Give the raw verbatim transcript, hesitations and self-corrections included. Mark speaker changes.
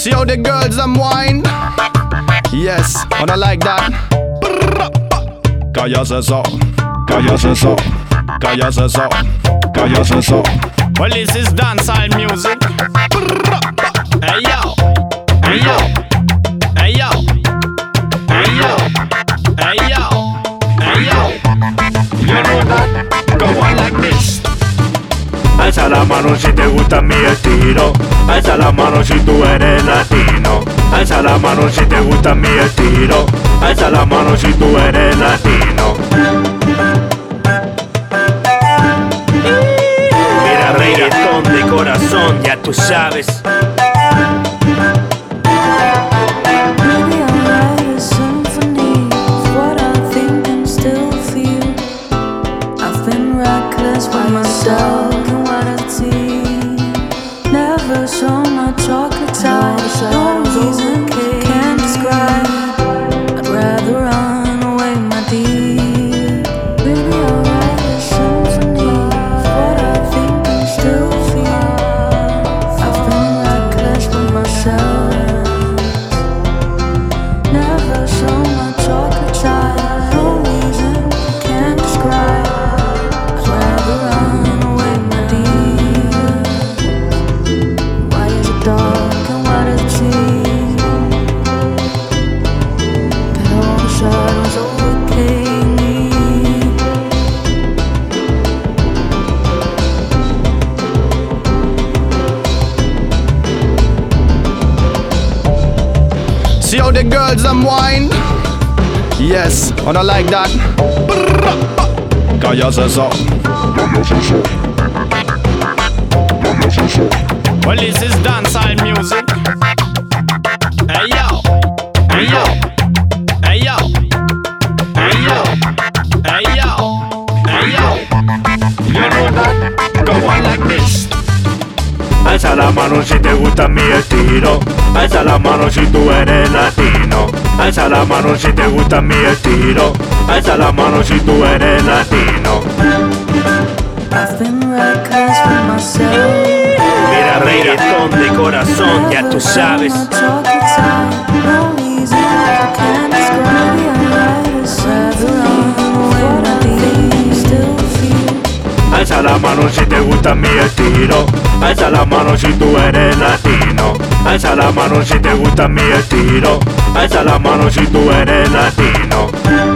Speaker 1: See how the girls them whine. Yes, and I like that. Cállase so, cállase so, cállase so, cállase so. Well, this is dancehall music. Hey yo, hey yo, hey yo, hey yo, hey yo, hey yo. You know that? Go on like this.
Speaker 2: Alza la mano si te gusta mi estilo. Alza la mano si tú eres latino. Alza la mano si te gusta mi estilo. Alza la mano si tú eres latino. Mira, reggaetón de corazón, ya tú sabes.
Speaker 3: Never show my chocolate side. No reason can't describe. I'd rather run away, my dear. Baby, I'll write a symphony of what I think and still feel. I've been reckless with myself. Never show my chocolate side. No reason can't describe. I'd rather run away, my dear. Dark and white as tea, that all the shadows overcame me.
Speaker 1: See how the girls them whine. Yes, and I like that. Cállase so, cállase so, cállase so. Well, this is dancehall music. Hey yo, hey yo, hey yo, hey yo, hey yo, hey yo. You know that? Go on like this.
Speaker 2: Alza la mano si te gusta mi estilo. Alza la mano si tú eres latino. Alza la mano si te gusta mi estilo. Alza la mano si tú eres latino.
Speaker 3: I've been reckless with myself.
Speaker 2: Mira, reggaetón de corazón, ya tú sabes. Alza la mano si te gusta mi estilo. Alza la mano si tú eres latino. Alza la mano si te gusta mi estilo. Alza la mano si tú eres latino.